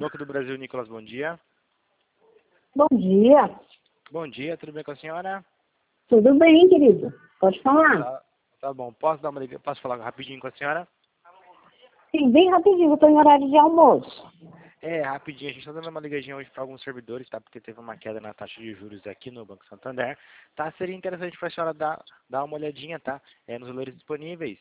Banco do Brasil, Nicolas, bom dia. Bom dia. Bom dia, tudo bem com a senhora? Tudo bem, querido? Pode falar? Tá bom, posso falar rapidinho com a senhora? Sim, bem rapidinho, eu estou em horário de almoço. Rapidinho, a gente está dando uma ligadinha hoje para alguns servidores, tá? Porque teve uma queda na taxa de juros aqui no Banco Santander, tá? Seria interessante para a senhora dar uma olhadinha, tá? Nos valores disponíveis.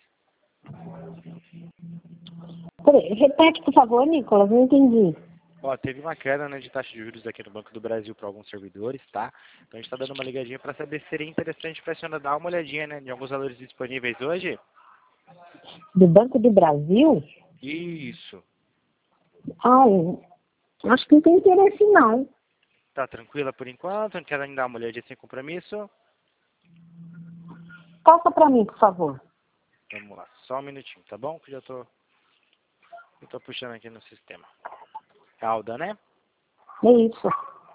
Peraí, repete, por favor, Nicolas, não entendi. Teve uma queda, né, de taxa de juros aqui no Banco do Brasil para alguns servidores, tá? Então a gente está dando uma ligadinha para saber se seria interessante para a senhora dar uma olhadinha, né, em alguns valores disponíveis hoje. Do Banco do Brasil? Isso. Acho que não tem interesse, não. Tá tranquila por enquanto? Não quer ainda dar uma olhadinha sem compromisso? Passa para mim, por favor. Vamos lá, só um minutinho, tá bom? Que eu tô puxando aqui no sistema. Alda, né? É isso.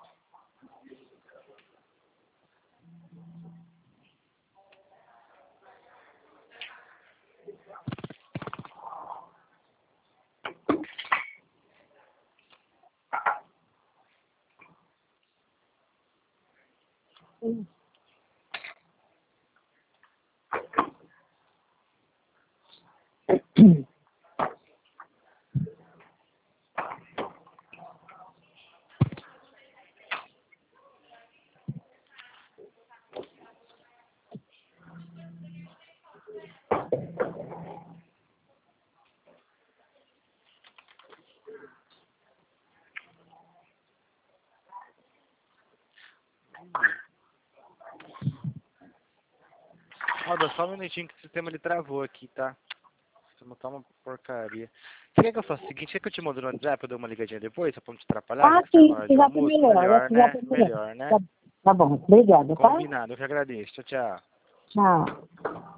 Alda, só um minutinho que o sistema ele travou aqui, tá? O sistema tá uma porcaria. Você quer que eu faça o seguinte? Quer que eu te mando no WhatsApp, eu dou uma ligadinha depois, só pra não te atrapalhar? Já que tá Sim, na hora de já foi almoço? melhor. Melhor, Já né? foi melhor. Melhor, né? Tá bom, obrigada, tá? Combinado, eu que agradeço. Tchau, tchau. Tchau.